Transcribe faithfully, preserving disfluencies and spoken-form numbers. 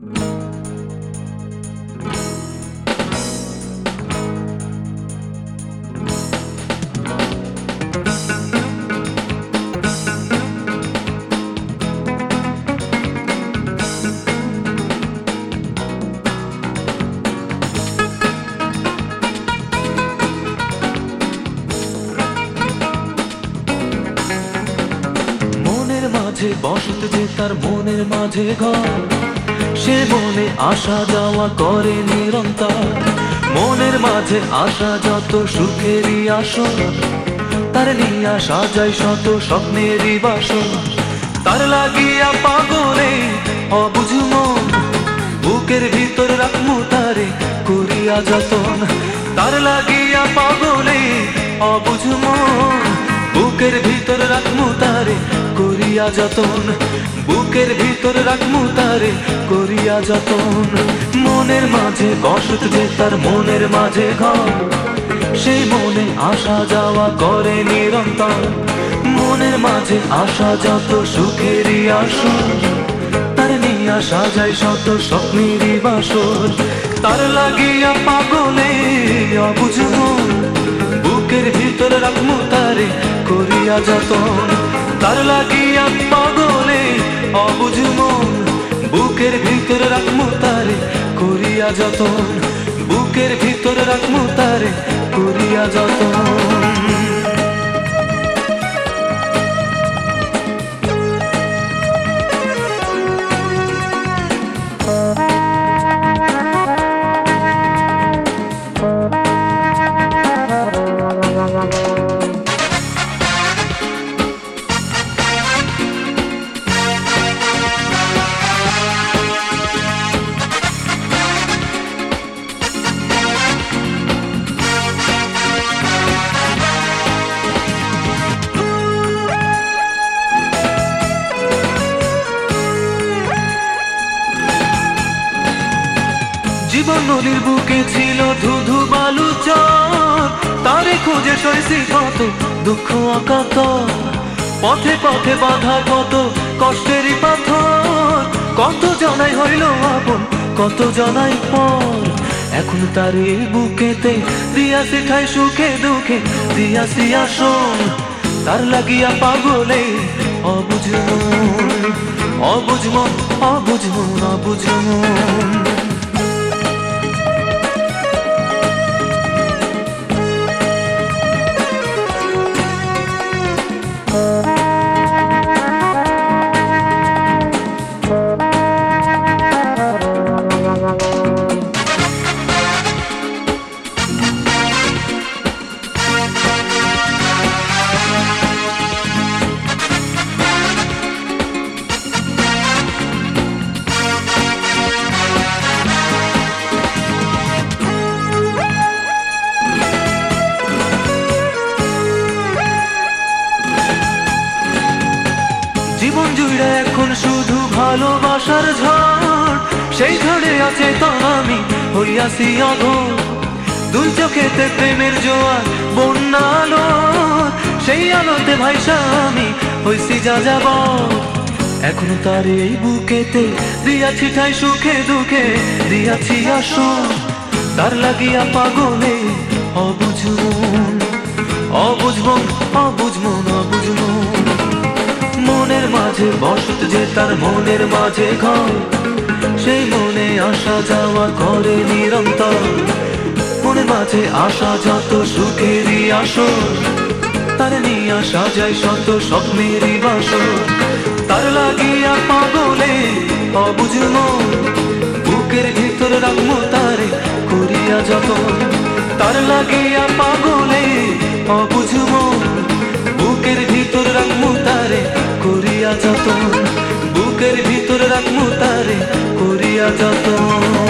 বসত যে তার মনের মাঝে ঘর, সে মনে আসা যাওয়া করে নিরন্তর। মনের মাঝে আসা যত সুখেরই আসর, তার নিয়া সাজাই শত স্বপ্নেরই বাসর। তার লাগিয়া পাগলে অবুঝ মন, বুকের ভিতর রাখমু তারে করিয়া যতন। তার লাগিয়া পাগলে অবুঝ মন, বুকের ভিতর রাখমু তারে করিয়া যতন। বুকের ভিতর রাখমু তারে করিয়া যতন। মনের মাঝে বসত যে তার মনের মাঝে ঘর, সেই মনে আসা যাওয়া করে নিরন্তর। মনের মাঝে আসা যত সুখেরই আসর, তার নিয়া সাজাই শত স্বপ্নেরই বাসর। তার লাগিয়া পাগলে অবুঝ মন, বুকের ভিতর রাখমু তারে করিয়া যতন। তার লাগিয়া পাগলে অবুঝ মন, বুকের ভিতর রাখমু তারে করিয়া যতন। বুকের ভিতর রাখমু তারে করিয়া যতন। জীবন নদীর বুকে ছিল ধুধু বালু চর, তারে খুঁজে সইছি কত দুঃখ অকাতর। পথে পথে বাধা কত কষ্টেরই পাথর, কত জনাই হইল আপন কত জনাই পর। এখন তার এই বুকেতে দিয়াছি ঠাই সুখে দুঃখে দিয়াছি আসন। তার লাগিয়া পাগলে অবুঝ মন, অবুঝ মন, অবুঝ মন, অবুঝ মন। জীবন জুড়ে এখন শুধু ভালোবাসার ঝড়, সেই ঝড়ে আছে তো আমি হইয়াছি অঘোর। দুই চোখেতে প্রেমের জোয়ার বন্যা আলো, সেই আলোতে ভাইসা আমি হইছি যা যাব। এখন তার এই বুকেতে দিয়াছি ঠাই সুখে দুঃখে দিয়াছি আসন। তার লাগিয়া পাগলে অবুঝ মন, অবুঝ মন, অবুঝ মন, অবুঝ মন। মনের মাঝে বসত যে তার মনের মাঝে ঘর, সেই মনে আসা যাওয়া করে নিরন্তর। মনের মাঝে আসা যত সুখেরই আসর, তার নিয়া সাজাই শত স্বপ্নেরই বাসর। তার লাগিয়া পাগলে অবুঝ মন, বুকের ভিতর রাখমু তারে করিয়া যতন। তার লাগিয়া পাগলে অবুঝ মন, বুকের ভিতর রাখমু তারে করিয়া যতন। বুকের ভিতর রাখমু তারে করিয়া যতন।